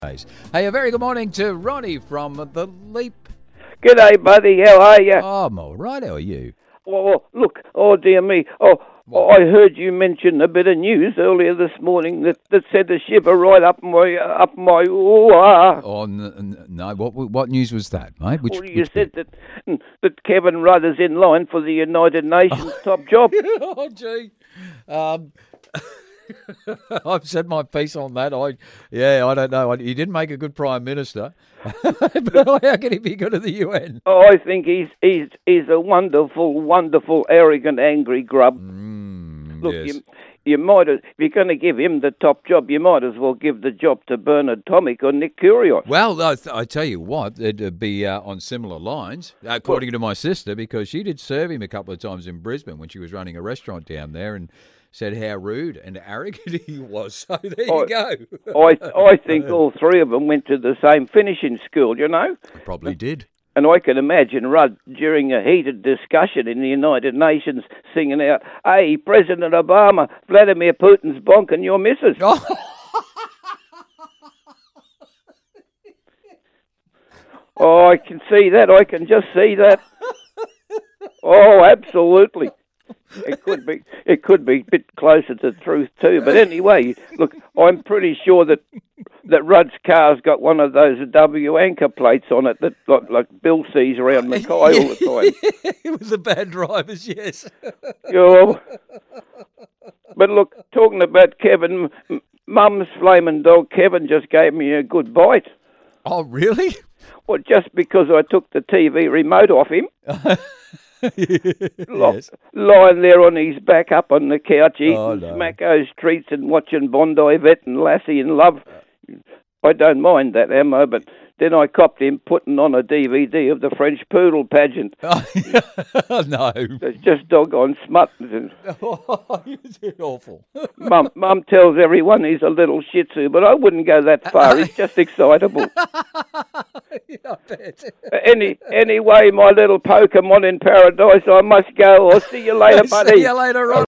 Hey, a very good morning to Ronnie from The Leap. G'day, buddy. How are you? Oh, I'm all right. How are you? Oh, look. Oh, dear me. I heard you mention a bit of news earlier this morning that sent a shiver right up my. Oh, no. What news was that, mate? You said that Kevin Rudd is in line for the United Nations top job. Oh, gee. I've said my piece on that. I don't know. He didn't make a good Prime Minister. But how can he be good at the UN? Oh, I think he's a wonderful, arrogant, angry grub. Look, yes. You might have, if you're going to give him the top job, you might as well give the job to Bernard Tomic or Nick Kyrgios. Well, I tell you what, it'd be on similar lines, according to my sister, because she did serve him a couple of times in Brisbane when she was running a restaurant down there, and said how rude and arrogant he was. So there you go. I think all three of them went to the same finishing school, you know? Probably did. And I can imagine Rudd, during a heated discussion in the United Nations, singing out, "Hey, President Obama, Vladimir Putin's bonking your missus." Oh, I can see that. I can just see that. Oh, absolutely. It could be a bit closer to the truth too. But anyway, look, I'm pretty sure that Rudd's car's got one of those W anchor plates on it that like Bill sees around Mackay all the time. With the bad drivers, yes. Yeah. But look, talking about Kevin, Mum's flaming dog Kevin just gave me a good bite. Oh, really? Well, just because I took the TV remote off him. Yes. Lying there on his back up on the couch eating Smacko's treats and watching Bondi Vet and Lassie in Love. I don't mind that, Ammo, but then I copped him putting on a DVD of the French Poodle pageant. No. It's just doggone smut. Oh, you're awful. Mum tells everyone he's a little shih tzu, but I wouldn't go that far. He's just excitable. I bet. Anyway, my little Pokemon in paradise, I must go. I'll see you later, buddy. See you later, Ron.